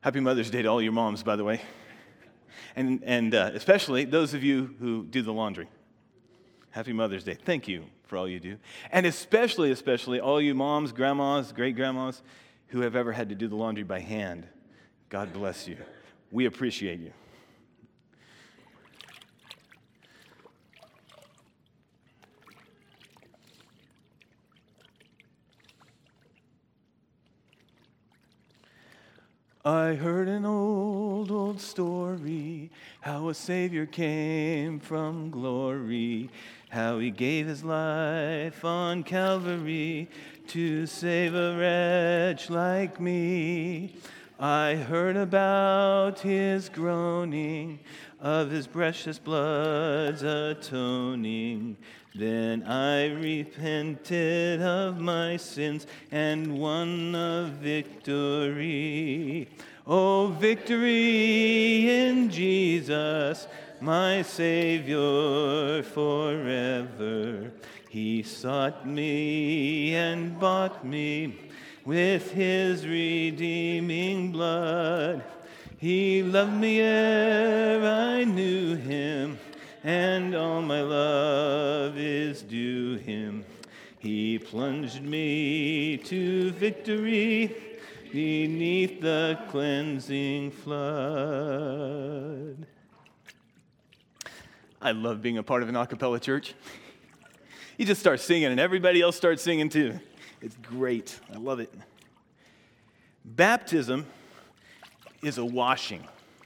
Happy Mother's Day to all your moms, by the way. And especially those of you who do the laundry. Happy Mother's Day. Thank you for all you do. And especially all you moms, grandmas, great-grandmas who have ever had to do the laundry by hand. God bless you. We appreciate you. I heard an old story, how a Savior came from glory, how he gave his life on Calvary to save a wretch like me. I heard about his groaning, of his precious blood's atoning. Then I repented of my sins and won a victory. Oh, victory in Jesus, my Savior forever. He sought me and bought me with his redeeming blood. He loved me ere I knew him, and all my love is due him. He plunged me to victory beneath the cleansing flood. I love being a part of an a cappella church. You just start singing and everybody else starts singing too. It's great. I love it. Baptism is a washing.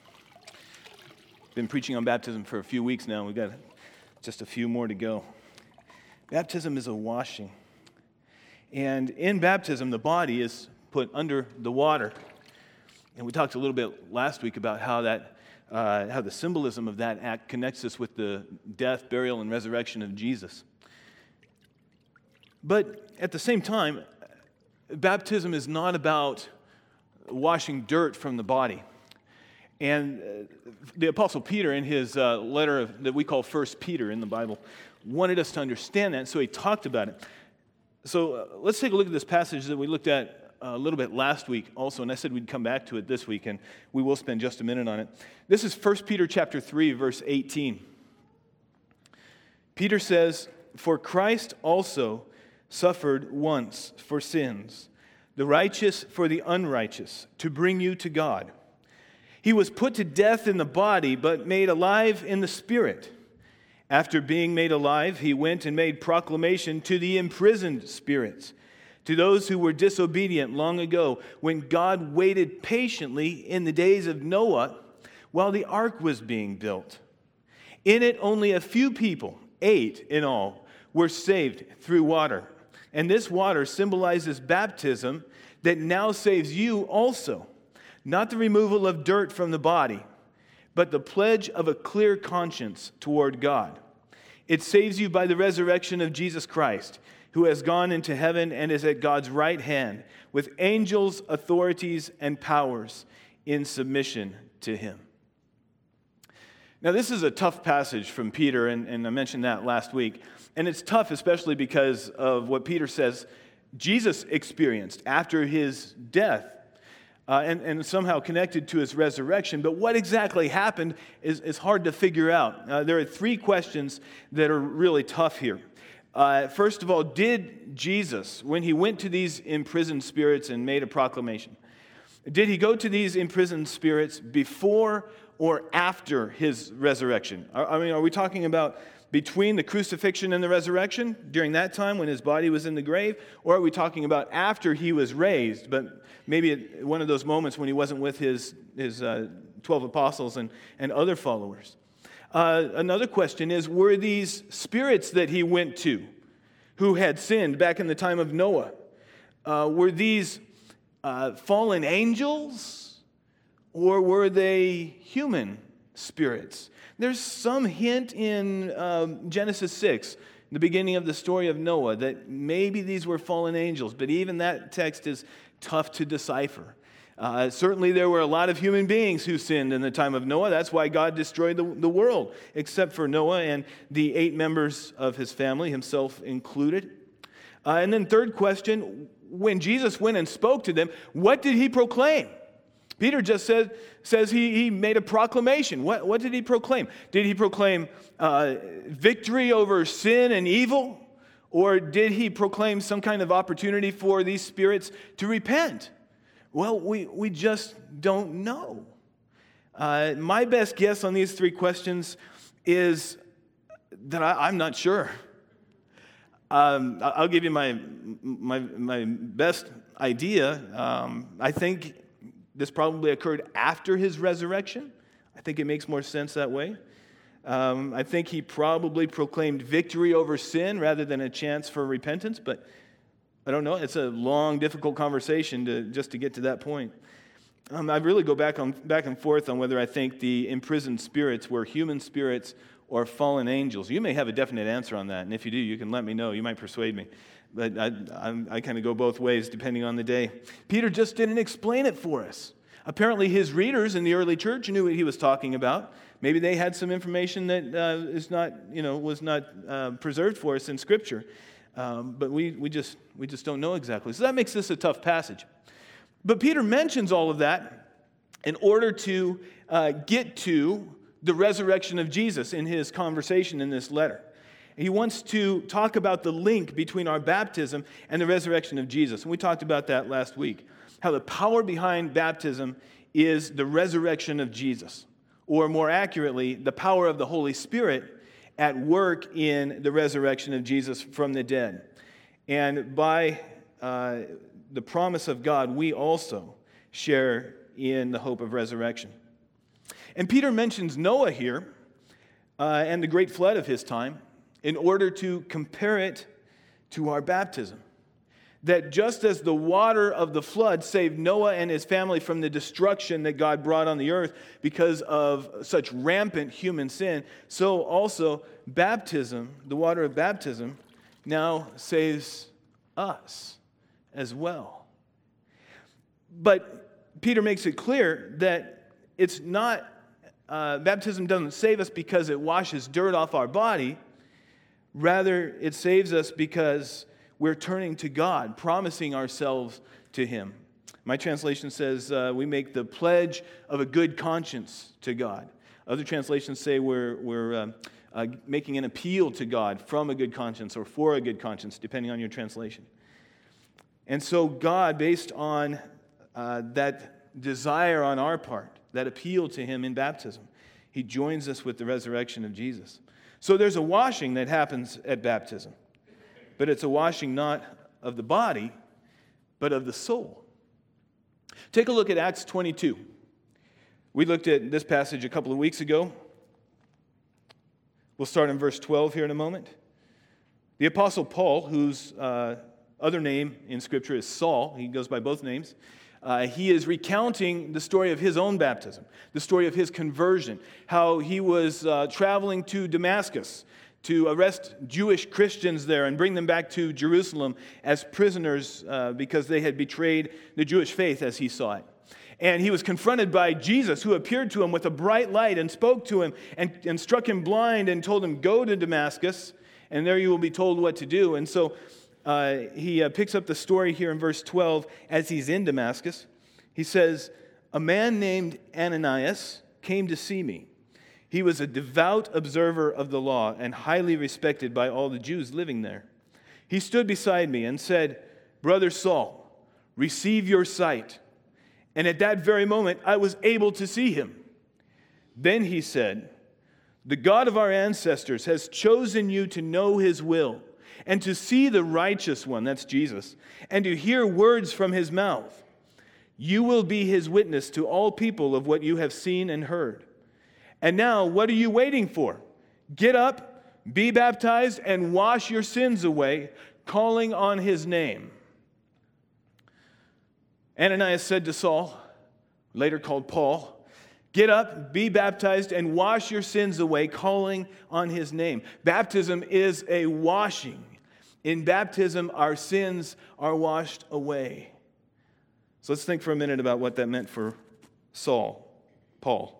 Been preaching on baptism for a few weeks now. We've got just a few more to go. Baptism is a washing. And in baptism, the body is put under the water. And we talked a little bit last week about how the symbolism of that act connects us with the death, burial, and resurrection of Jesus. But at the same time, baptism is not about washing dirt from the body. And the Apostle Peter, in his letter that we call 1 Peter in the Bible, wanted us to understand that, so he talked about it. So let's take a look at this passage that we looked at a little bit last week also, and I said we'd come back to it this week, and we will spend just a minute on it. This is 1 Peter chapter 3, verse 18. Peter says, "For Christ also suffered once for sins, the righteous for the unrighteous, to bring you to God. He was put to death in the body, but made alive in the spirit. After being made alive, he went and made proclamation to the imprisoned spirits, to those who were disobedient long ago, when God waited patiently in the days of Noah while the ark was being built. In it, only a few people, 8 in all, were saved through water. And this water symbolizes baptism that now saves you also. Not the removal of dirt from the body, but the pledge of a clear conscience toward God. It saves you by the resurrection of Jesus Christ, who has gone into heaven and is at God's right hand, with angels, authorities, and powers in submission to him." Now, this is a tough passage from Peter, and I mentioned that last week. And it's tough especially because of what Peter says Jesus experienced after his death. And somehow connected to his resurrection. But what exactly happened is hard to figure out. There are 3 questions that are really tough here. First of all, did Jesus, when he went to these imprisoned spirits and made a proclamation, did he go to these imprisoned spirits before or after his resurrection? Are we talking about between the crucifixion and the resurrection, during that time when his body was in the grave? Or are we talking about after he was raised, but maybe at one of those moments when he wasn't with his 12 apostles and other followers? Another question is, were these spirits that he went to who had sinned back in the time of Noah, were these fallen angels, or were they human spirits? There's some hint in Genesis 6, the beginning of the story of Noah, that maybe these were fallen angels, but even that text is tough to decipher. Certainly there were a lot of human beings who sinned in the time of Noah. That's why God destroyed the world, except for Noah and the 8 members of his family, himself included. And then third question, when Jesus went and spoke to them, what did he proclaim? Peter just says he made a proclamation. What did he proclaim? Did he proclaim victory over sin and evil? Or did he proclaim some kind of opportunity for these spirits to repent? Well, we just don't know. My best guess on these three questions is that I'm not sure. I'll give you my best idea. I think this probably occurred after his resurrection. I think it makes more sense that way. I think he probably proclaimed victory over sin rather than a chance for repentance, but I don't know. It's a long, difficult conversation just to get to that point. I really go back and forth on whether I think the imprisoned spirits were human spirits or fallen angels. You may have a definite answer on that, and if you do, you can let me know. You might persuade me. But I kind of go both ways depending on the day. Peter just didn't explain it for us. Apparently his readers in the early church knew what he was talking about. Maybe they had some information that was not preserved for us in Scripture. But we just don't know exactly. So that makes this a tough passage. But Peter mentions all of that in order to get to the resurrection of Jesus in his conversation in this letter. He wants to talk about the link between our baptism and the resurrection of Jesus. And we talked about that last week, how the power behind baptism is the resurrection of Jesus, or more accurately, the power of the Holy Spirit at work in the resurrection of Jesus from the dead. And by the promise of God, we also share in the hope of resurrection. And Peter mentions Noah here and the great flood of his time in order to compare it to our baptism. That just as the water of the flood saved Noah and his family from the destruction that God brought on the earth because of such rampant human sin, so also baptism, the water of baptism, now saves us as well. But Peter makes it clear that it's not, baptism doesn't save us because it washes dirt off our body. Rather, it saves us because we're turning to God, promising ourselves to Him. My translation says we make the pledge of a good conscience to God. Other translations say we're making an appeal to God from a good conscience or for a good conscience, depending on your translation. And so God, based on that desire on our part, that appeal to Him in baptism, He joins us with the resurrection of Jesus. So there's a washing that happens at baptism. But it's a washing not of the body, but of the soul. Take a look at Acts 22. We looked at this passage a couple of weeks ago. We'll start in verse 12 here in a moment. The Apostle Paul, whose other name in Scripture is Saul, he goes by both names, he is recounting the story of his own baptism, the story of his conversion, how he was traveling to Damascus to arrest Jewish Christians there and bring them back to Jerusalem as prisoners because they had betrayed the Jewish faith as he saw it. And he was confronted by Jesus, who appeared to him with a bright light and spoke to him and struck him blind and told him, "Go to Damascus, and there you will be told what to do." And so he picks up the story here in verse 12 as he's in Damascus. He says, "A man named Ananias came to see me. He was a devout observer of the law and highly respected by all the Jews living there. He stood beside me and said, 'Brother Saul, receive your sight.' And at that very moment, I was able to see him. Then he said, 'The God of our ancestors has chosen you to know His will and to see the righteous one,'" that's Jesus, "'and to hear words from His mouth. You will be His witness to all people of what you have seen and heard. And now, what are you waiting for? Get up, be baptized, and wash your sins away, calling on His name.' Ananias said to Saul, later called Paul, 'Get up, be baptized, and wash your sins away, calling on His name.'" Baptism is a washing. In baptism, our sins are washed away. So let's think for a minute about what that meant for Paul.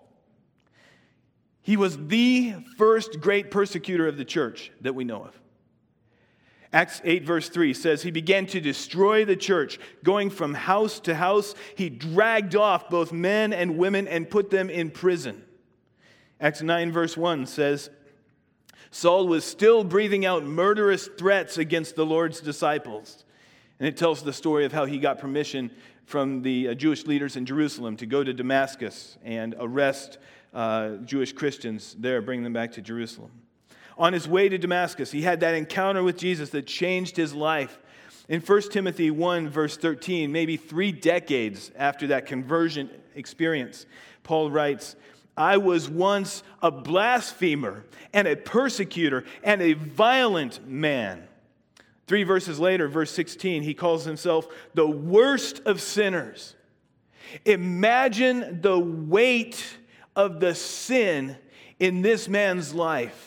He was the first great persecutor of the church that we know of. Acts 8 verse 3 says he began to destroy the church. Going from house to house, he dragged off both men and women and put them in prison. Acts 9 verse 1 says, Saul was still breathing out murderous threats against the Lord's disciples. And it tells the story of how he got permission from the Jewish leaders in Jerusalem to go to Damascus and arrest Jewish Christians there, bring them back to Jerusalem. On his way to Damascus, he had that encounter with Jesus that changed his life. In 1 Timothy 1, verse 13, maybe 3 decades after that conversion experience, Paul writes, I was once a blasphemer and a persecutor and a violent man. 3 verses later, verse 16, he calls himself the worst of sinners. Imagine the weight of the sin in this man's life.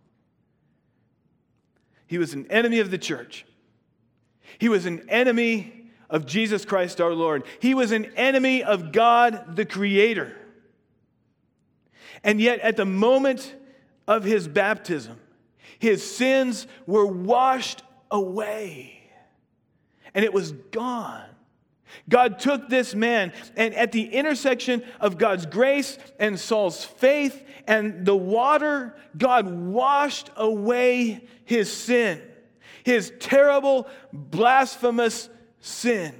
He was an enemy of the church. He was an enemy of Jesus Christ our Lord. He was an enemy of God the Creator. And yet at the moment of his baptism, his sins were washed away. And it was gone. God took this man, and at the intersection of God's grace and Saul's faith and the water, God washed away his sin, his terrible, blasphemous sin.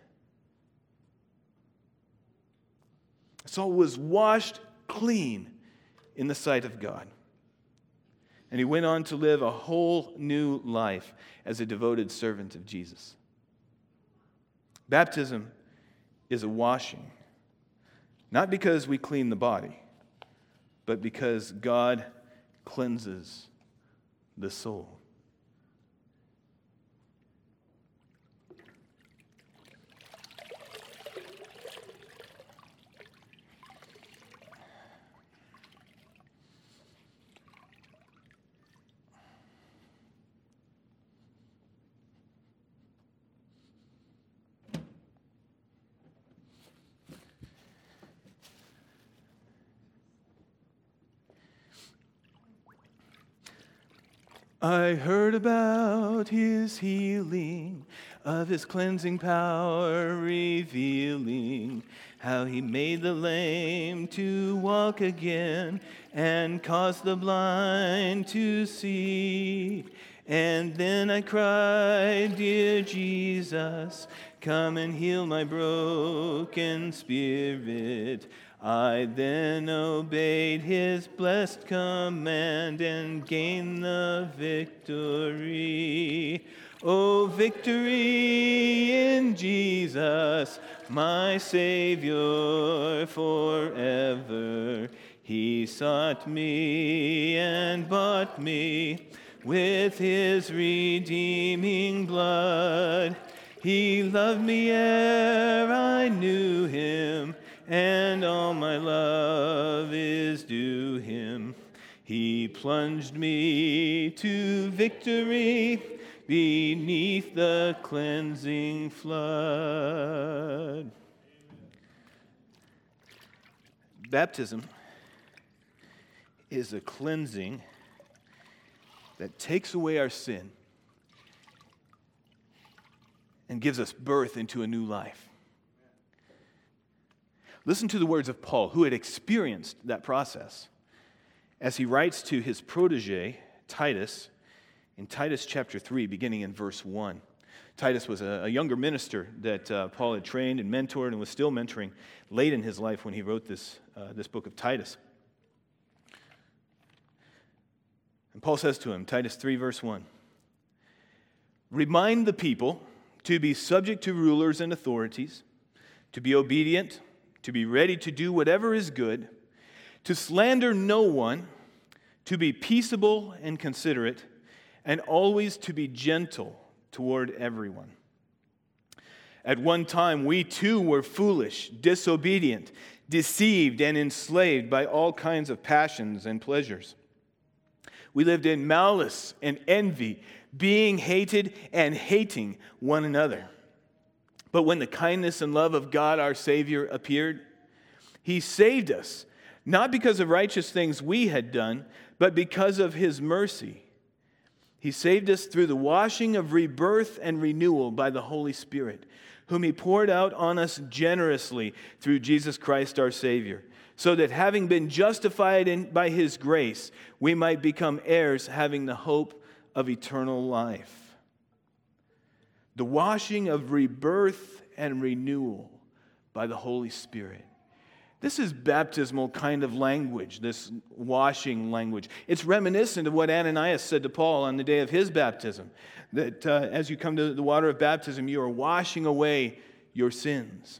Saul was washed clean in the sight of God. And he went on to live a whole new life as a devoted servant of Jesus. Baptism is a washing, not because we clean the body, but because God cleanses the soul. I heard about his healing, of his cleansing power revealing, how he made the lame to walk again and caused the blind to see. And then I cried, dear Jesus, come and heal my broken spirit. I then obeyed his blessed command and gained the victory. Oh, victory in Jesus, my Savior forever. He sought me and bought me with his redeeming blood. He loved me ere I knew him, and all my love is due him. He plunged me to victory beneath the cleansing flood. Baptism is a cleansing that takes away our sin and gives us birth into a new life. Listen to the words of Paul, who had experienced that process, as he writes to his protege, Titus, in Titus chapter 3, beginning in verse 1. Titus was a younger minister that Paul had trained and mentored and was still mentoring late in his life when he wrote this book of Titus. And Paul says to him, Titus 3, verse 1, remind the people to be subject to rulers and authorities, to be obedient, to be ready to do whatever is good, to slander no one, to be peaceable and considerate, and always to be gentle toward everyone. At one time, we too were foolish, disobedient, deceived, and enslaved by all kinds of passions and pleasures. We lived in malice and envy, being hated and hating one another. But when the kindness and love of God our Savior appeared, He saved us, not because of righteous things we had done, but because of His mercy. He saved us through the washing of rebirth and renewal by the Holy Spirit, whom He poured out on us generously through Jesus Christ our Savior, so that having been justified by His grace, we might become heirs, having the hope of eternal life. The washing of rebirth and renewal by the Holy Spirit. This is baptismal kind of language, this washing language. It's reminiscent of what Ananias said to Paul on the day of his baptism, that as you come to the water of baptism, you are washing away your sins.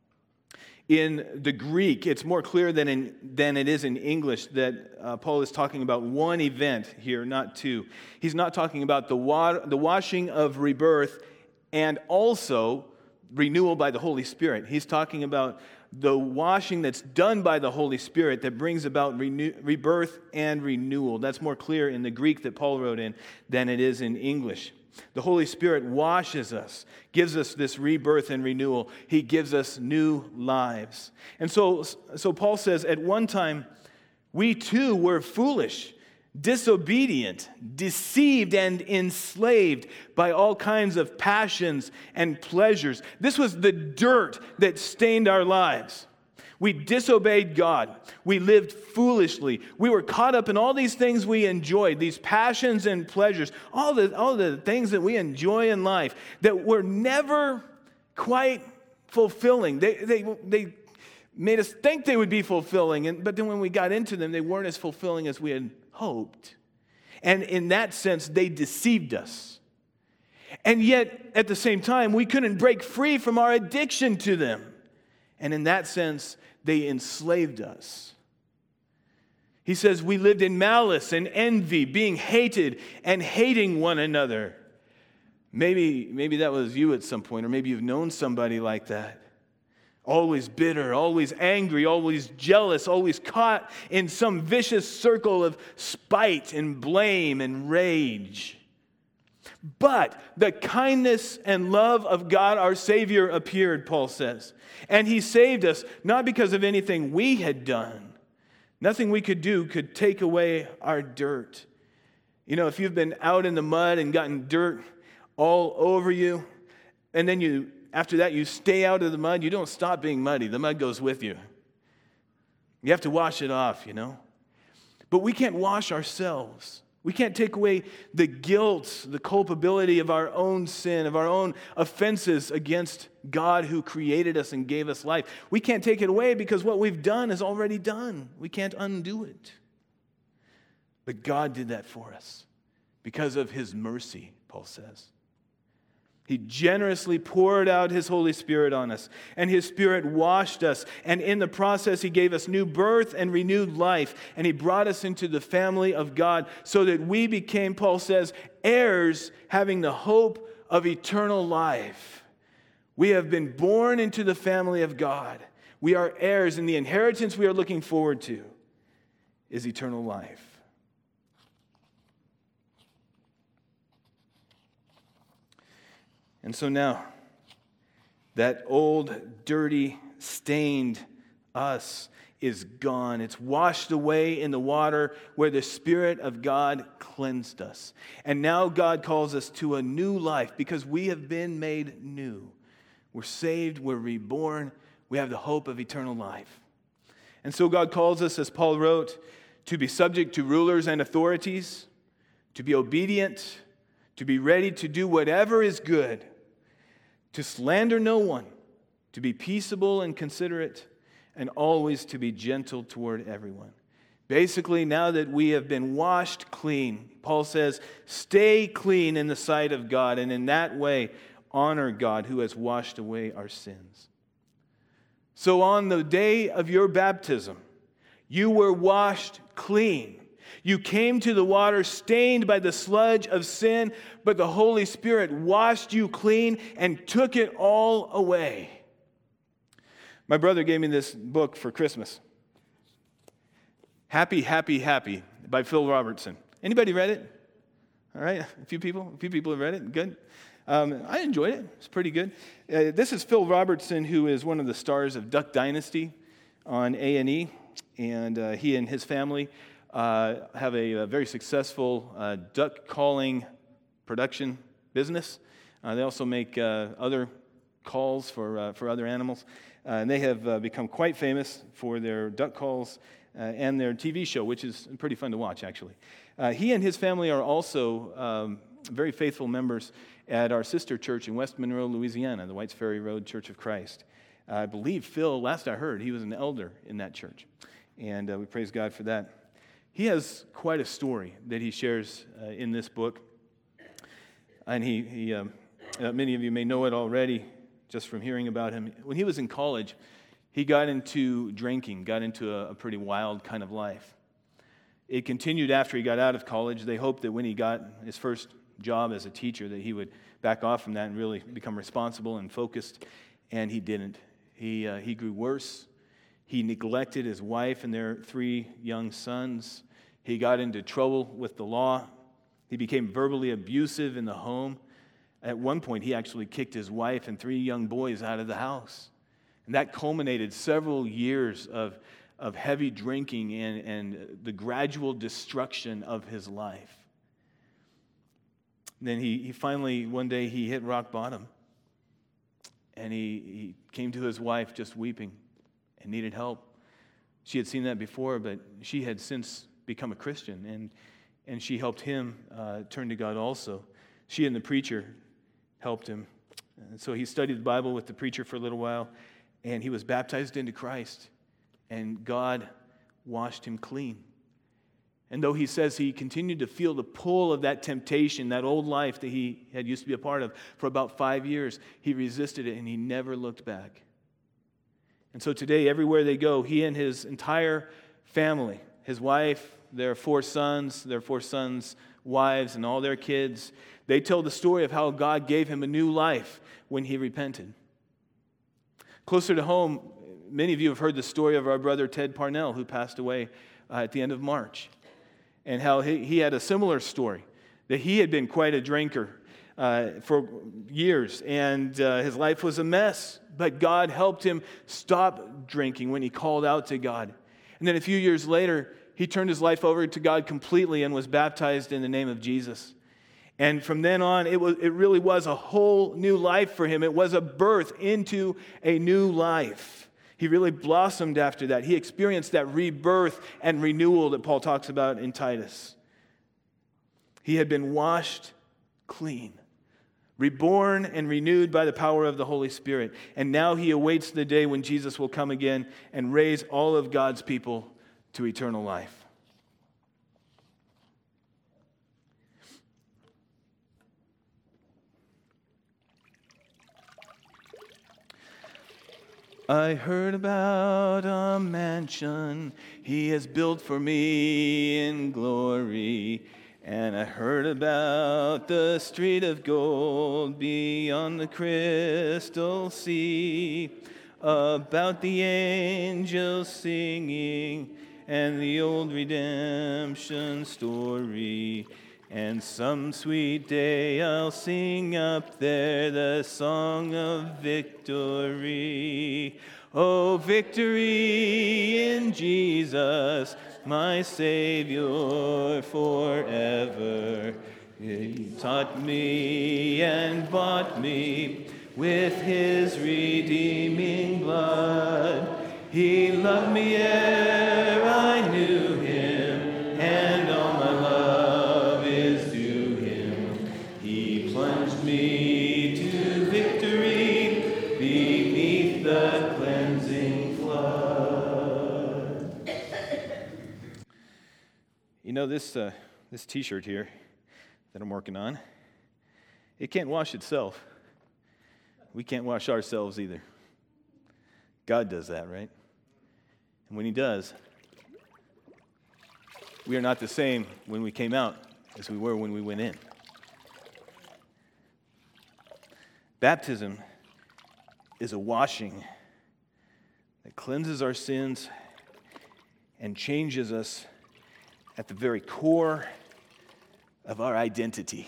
In the Greek, it's more clear than it is in English that Paul is talking about one event here, not two. He's not talking about the washing of rebirth and also renewal by the Holy Spirit. He's talking about the washing that's done by the Holy Spirit that brings about rebirth and renewal. That's more clear in the Greek that Paul wrote in than it is in English. The Holy Spirit washes us, gives us this rebirth and renewal. He gives us new lives. And so Paul says, at one time, we too were foolish, disobedient, deceived, and enslaved by all kinds of passions and pleasures. This was the dirt that stained our lives. We disobeyed God. We lived foolishly. We were caught up in all these things we enjoyed, these passions and pleasures, all the things that we enjoy in life that were never quite fulfilling. They made us think they would be fulfilling, but then when we got into them, they weren't as fulfilling as we had hoped. And in that sense, they deceived us. And yet, at the same time, we couldn't break free from our addiction to them. And in that sense, they enslaved us. He says we lived in malice and envy, being hated and hating one another. Maybe that was you at some point, or maybe you've known somebody like that. Always bitter, always angry, always jealous, always caught in some vicious circle of spite and blame and rage. But the kindness and love of God our Savior appeared, Paul says. And He saved us not because of anything we had done. Nothing we could do could take away our dirt. You know, if you've been out in the mud and gotten dirt all over you, and then after that you stay out of the mud, you don't stop being muddy. The mud goes with you. You have to wash it off, you know. But we can't wash ourselves. We can't take away the guilt, the culpability of our own sin, of our own offenses against God who created us and gave us life. We can't take it away because what we've done is already done. We can't undo it. But God did that for us because of His mercy, Paul says. He generously poured out His Holy Spirit on us, and His Spirit washed us, and in the process He gave us new birth and renewed life, and He brought us into the family of God so that we became, Paul says, heirs having the hope of eternal life. We have been born into the family of God. We are heirs, and the inheritance we are looking forward to is eternal life. And so now, that old, dirty, stained us is gone. It's washed away in the water where the Spirit of God cleansed us. And now God calls us to a new life because we have been made new. We're saved, we're reborn, we have the hope of eternal life. And so God calls us, as Paul wrote, to be subject to rulers and authorities, to be obedient, to be ready to do whatever is good, to slander no one, to be peaceable and considerate, and always to be gentle toward everyone. Basically, now that we have been washed clean, Paul says, stay clean in the sight of God, and in that way, honor God who has washed away our sins. So on the day of your baptism, you were washed clean. You came to the water stained by the sludge of sin, but the Holy Spirit washed you clean and took it all away. My brother gave me this book for Christmas. Happy, Happy, Happy by Phil Robertson. Anybody read it? All right, a few people have read it. Good. I enjoyed it. It's pretty good. This is Phil Robertson, who is one of the stars of Duck Dynasty on A&E, and he and his family have a very successful duck calling production business. They also make other calls for other animals. And they have become quite famous for their duck calls and their TV show, which is pretty fun to watch, actually. He and his family are also very faithful members at our sister church in West Monroe, Louisiana, the Whites Ferry Road Church of Christ. I believe Phil, last I heard, he was an elder in that church. And we praise God for that. He has quite a story that he shares in this book. And he many of you may know it already just from hearing about him. When he was in college, he got into drinking, got into a pretty wild kind of life. It continued after he got out of college. They hoped that when he got his first job as a teacher that he would back off from that and really become responsible and focused, and he didn't. He grew worse. He neglected his wife and their 3 young sons. He got into trouble with the law. He became verbally abusive in the home. At one point, he actually kicked his wife and 3 young boys out of the house. And that culminated several years of heavy drinking and the gradual destruction of his life. And then he finally, one day, he hit rock bottom. And he came to his wife just weeping and needed help. She had seen that before, but she had since become a Christian, and she helped him turn to God also. She and the preacher helped him. And so he studied the Bible with the preacher for a little while, and he was baptized into Christ, and God washed him clean. And though he says he continued to feel the pull of that temptation, that old life that he had used to be a part of for about 5 years, he resisted it and he never looked back. And so today, everywhere they go, he and his entire family, his wife, their 4 sons, wives, and all their kids, they tell the story of how God gave him a new life when he repented. Closer to home, many of you have heard the story of our brother Ted Parnell, who passed away at the end of March, and how he had a similar story, that he had been quite a drinker for years, and his life was a mess, but God helped him stop drinking when he called out to God. And then a few years later, he turned his life over to God completely and was baptized in the name of Jesus. And from then on, it really was a whole new life for him. It was a birth into a new life. He really blossomed after that. He experienced that rebirth and renewal that Paul talks about in Titus. He had been washed clean, reborn and renewed by the power of the Holy Spirit. And now he awaits the day when Jesus will come again and raise all of God's people to eternal life. I heard about a mansion he has built for me in glory, and I heard about the street of gold beyond the crystal sea, about the angels singing and the old redemption story. And some sweet day I'll sing up there the song of victory. Oh, victory in Jesus, my Savior forever. He taught me and bought me with His redeeming blood. He loved me ere I knew Him, and all my love is due Him. He plunged me to victory beneath the cleansing flood. You know, this T-shirt here that I'm working on, it can't wash itself. We can't wash ourselves either. God does that, right? And when He does, we are not the same when we came out as we were when we went in. Baptism is a washing that cleanses our sins and changes us at the very core of our identity.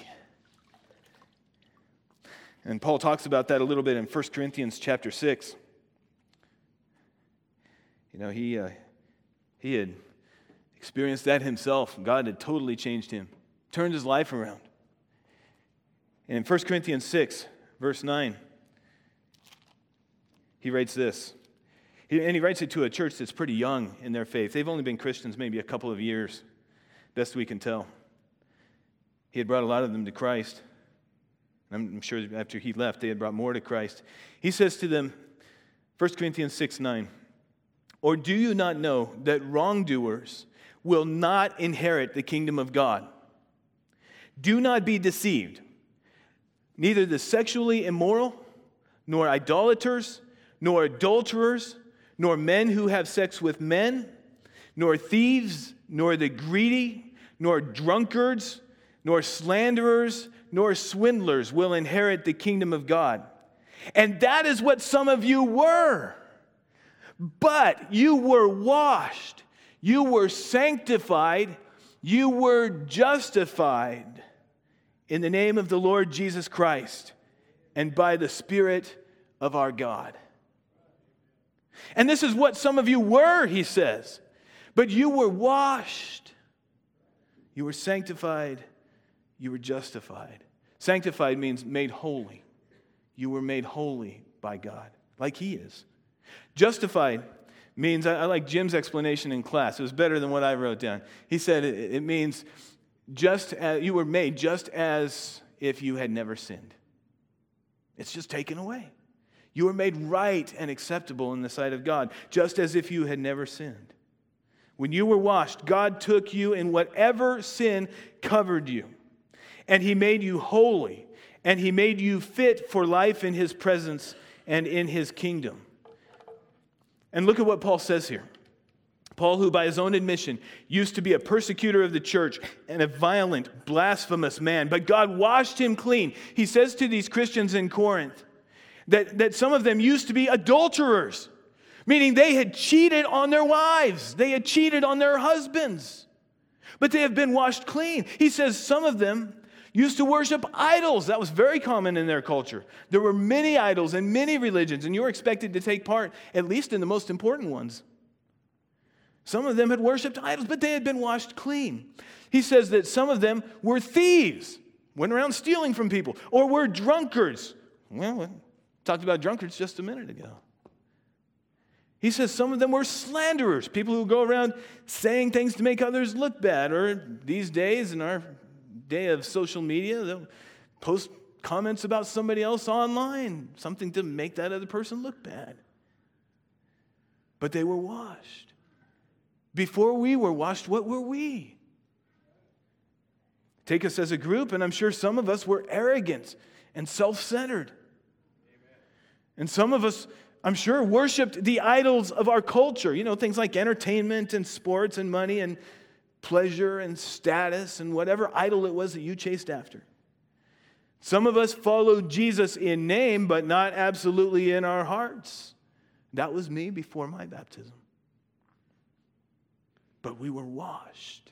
And Paul talks about that a little bit in 1 Corinthians chapter 6. You know, he had Experienced that himself. God had totally changed him, turned his life around. And in 1 Corinthians 6, verse 9, he writes this. And he writes it to a church that's pretty young in their faith. They've only been Christians maybe a couple of years, best we can tell. He had brought a lot of them to Christ. I'm sure after he left, they had brought more to Christ. He says to them, 1 Corinthians 6, 9, "Or do you not know that wrongdoers will not inherit the kingdom of God? Do not be deceived. Neither the sexually immoral, nor idolaters, nor adulterers, nor men who have sex with men, nor thieves, nor the greedy, nor drunkards, nor slanderers, nor swindlers will inherit the kingdom of God. And that is what some of you were. But you were washed, you were sanctified, you were justified in the name of the Lord Jesus Christ and by the Spirit of our God." And this is what some of you were, he says. But you were washed, you were sanctified, you were justified. Sanctified means made holy. You were made holy by God, like he is. Justified means, I like Jim's explanation in class. It was better than what I wrote down. He said it means just as you were made just as if you had never sinned. It's just taken away. You were made right and acceptable in the sight of God, just as if you had never sinned. When you were washed, God took you in whatever sin covered you, and he made you holy, and he made you fit for life in his presence and in his kingdom. And look at what Paul says here. Paul, who by his own admission used to be a persecutor of the church and a violent, blasphemous man, but God washed him clean. He says to these Christians in Corinth that some of them used to be adulterers, meaning they had cheated on their wives. They had cheated on their husbands, but they have been washed clean. He says some of them used to worship idols. That was very common in their culture. There were many idols and many religions, and you were expected to take part, at least in the most important ones. Some of them had worshiped idols, but they had been washed clean. He says that some of them were thieves, went around stealing from people, or were drunkards. Well, we talked about drunkards just a minute ago. He says some of them were slanderers, people who go around saying things to make others look bad, or these days, in our day of social media, they'll post comments about somebody else online, something to make that other person look bad. But they were washed. Before we were washed, what were we? Take us as a group, and I'm sure some of us were arrogant and self-centered. And some of us, I'm sure, worshipped the idols of our culture. You know, things like entertainment and sports and money and pleasure and status and whatever idol it was that you chased after. Some of us followed Jesus in name, but not absolutely in our hearts. That was me before my baptism. But we were washed.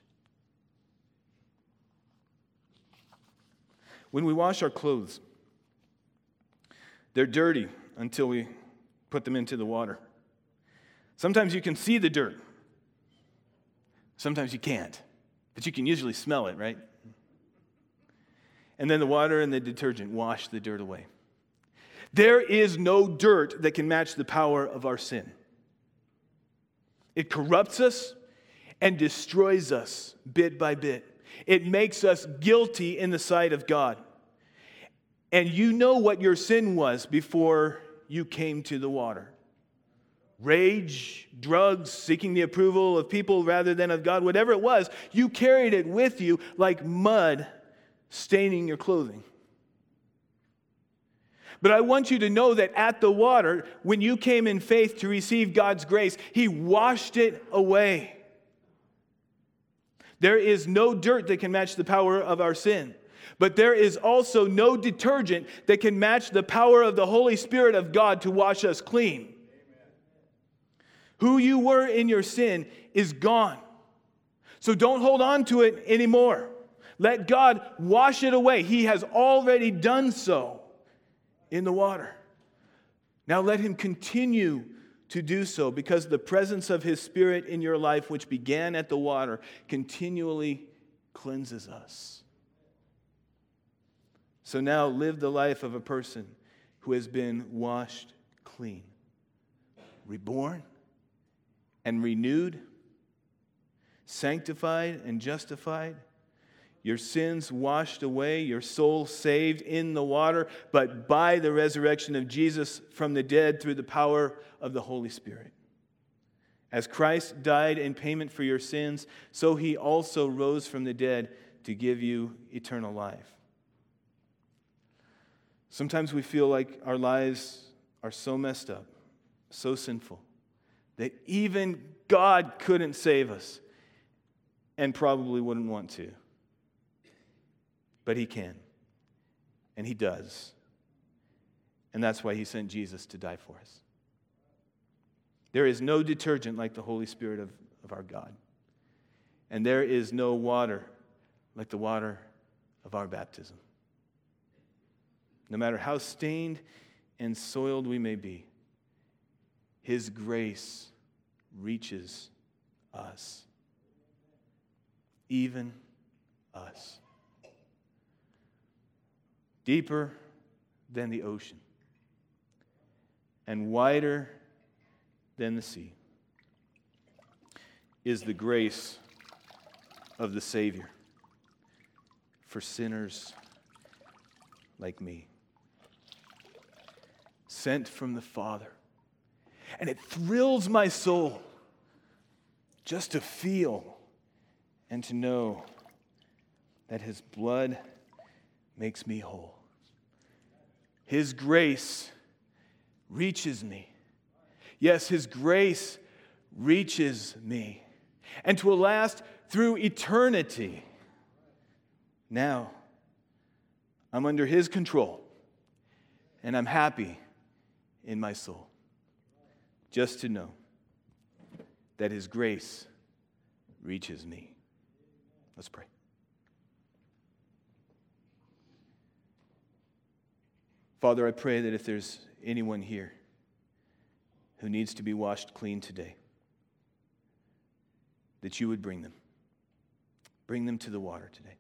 When we wash our clothes, they're dirty until we put them into the water. Sometimes you can see the dirt. Sometimes you can't. But you can usually smell it, right? And then the water and the detergent wash the dirt away. There is no dirt that can match the power of our sin. It corrupts us and destroys us bit by bit. It makes us guilty in the sight of God. And you know what your sin was before you came to the water. Rage, drugs, seeking the approval of people rather than of God, whatever it was, you carried it with you like mud staining your clothing. But I want you to know that at the water, when you came in faith to receive God's grace, he washed it away. There is no dirt that can match the power of our sin. But there is also no detergent that can match the power of the Holy Spirit of God to wash us clean. Amen. Who you were in your sin is gone. So don't hold on to it anymore. Let God wash it away. He has already done so in the water. Now let him continue to do so, because the presence of His Spirit in your life, which began at the water, continually cleanses us. So now live the life of a person who has been washed clean, reborn and renewed, sanctified and justified, your sins washed away, your soul saved in the water, but by the resurrection of Jesus from the dead through the power of the Holy Spirit. As Christ died in payment for your sins, so He also rose from the dead to give you eternal life. Sometimes we feel like our lives are so messed up, so sinful, that even God couldn't save us and probably wouldn't want to. But He can, and He does. And that's why He sent Jesus to die for us. There is no detergent like the Holy Spirit of our God. And there is no water like the water of our baptism. No matter how stained and soiled we may be, His grace reaches us. Even us. Deeper than the ocean and wider than the sea is the grace of the Savior for sinners like me. Sent from the Father. And it thrills my soul just to feel and to know that His blood makes me whole. His grace reaches me. Yes, His grace reaches me. And to last through eternity. Now, I'm under His control. And I'm happy in my soul. Just to know that His grace reaches me. Let's pray. Father, I pray that if there's anyone here who needs to be washed clean today, that You would bring them. Bring them to the water today.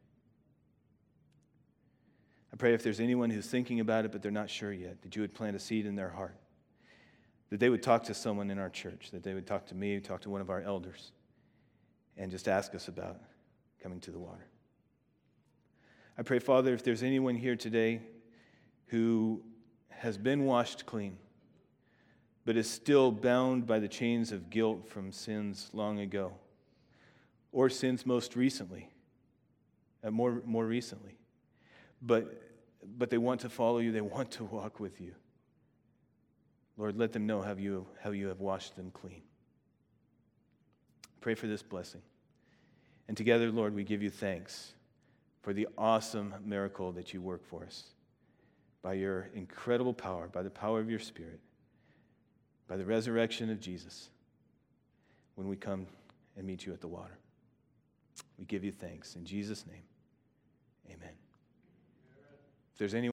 I pray if there's anyone who's thinking about it but they're not sure yet, that You would plant a seed in their heart. That they would talk to someone in our church, that they would talk to me, talk to one of our elders, and just ask us about coming to the water. I pray, Father, if there's anyone here today who has been washed clean, but is still bound by the chains of guilt from sins long ago, or sins most recently, more recently, but they want to follow You, they want to walk with You. Lord, let them know how you have washed them clean. Pray for this blessing. And together, Lord, we give You thanks for the awesome miracle that You work for us. By Your incredible power, by the power of Your Spirit, by the resurrection of Jesus, when we come and meet You at the water. We give You thanks. In Jesus' name, amen. If there's anyone